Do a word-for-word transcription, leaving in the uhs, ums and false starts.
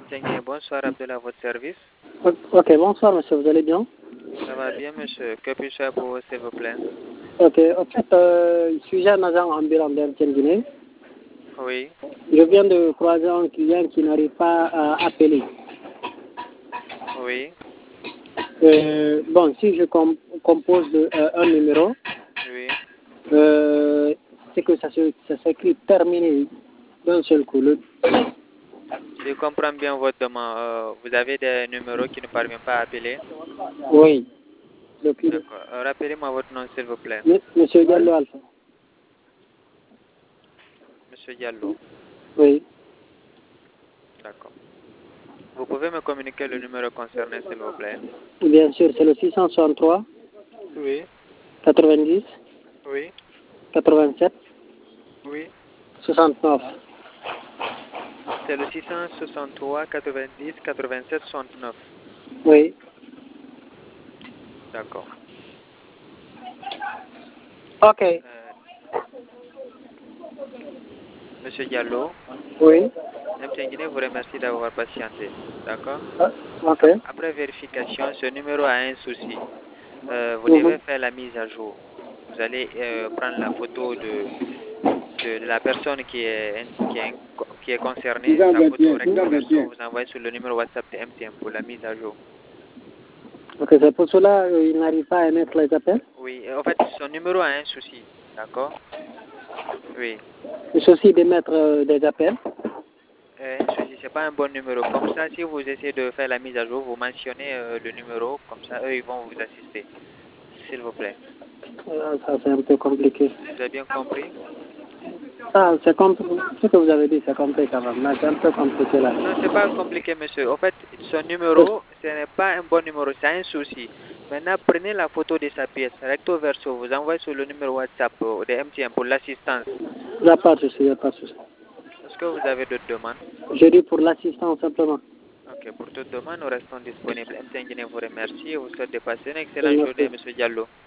M. Bonsoir, Abdel, à votre service. Ok, bonsoir monsieur, vous allez bien? Ça va bien monsieur, que puis-je faire pour vous s'il vous plaît? Ok, en fait, euh, je suis un agent ambulant d'Air Guinée. Oui. Je viens de croiser un client qui n'arrive pas à appeler. Oui. Euh, bon, si je com compose de, euh, un numéro, Oui. euh, c'est que ça s'écrit terminé d'un seul coup. Le... Je comprends bien votre demande. Euh, vous avez des numéros qui ne parviennent pas à appeler? Oui. Depuis... D'accord. Euh, Rappelez-moi votre nom s'il vous plaît. M Monsieur Diallo Alpha. Monsieur Diallo. Oui. D'accord. Vous pouvez me communiquer le numéro concerné s'il vous plaît? Bien sûr, c'est le six cent soixante-trois. Oui. quatre-vingt-dix. Oui. quatre-vingt-sept. Oui. soixante-neuf. C'est le six cent soixante-trois quatre-vingt-dix quatre-vingt-sept soixante-neuf. Oui. D'accord. Ok. Euh, Monsieur Diallo. Oui. M. Guinée vous remercie d'avoir patienté. D'accord? Ah, ok. Après vérification, ce numéro a un souci. Euh, vous Mhm. devez faire la mise à jour. Vous allez euh, prendre la photo de, de, de la personne qui est, qui est, qui est concernée, sa photo recto verso, vous envoyez sur le numéro WhatsApp de M T M pour la mise à jour. Ok, c'est pour cela euh, il n'arrive pas à émettre les appels. Oui, en fait, son numéro a un souci. D'accord? Oui. Le souci d'émettre euh, des appels. Euh, un souci, c'est pas un bon numéro. Comme ça, si vous essayez de faire la mise à jour, vous mentionnez euh, le numéro, comme ça, eux, ils vont vous assister. S'il vous plaît. Euh, ça, c'est un peu compliqué. Vous avez bien compris? Ah, c'est compliqué. Ce que vous avez dit, c'est compliqué quand même. Mais c'est un peu compliqué là. Non, c'est pas compliqué, monsieur. En fait, son numéro, ce n'est pas un bon numéro, c'est un souci. Maintenant, prenez la photo de sa pièce, recto verso, vous envoyez sur le numéro WhatsApp euh, de M T M pour l'assistance. Il n'y a pas de souci, il n'y a pas de souci. Est-ce que vous avez d'autres demandes? Je dis pour l'assistance simplement. Ok, pour toute demande, nous restons disponibles. M T M vous remercie et vous souhaite de passer une excellente Merci. journée, monsieur Diallo.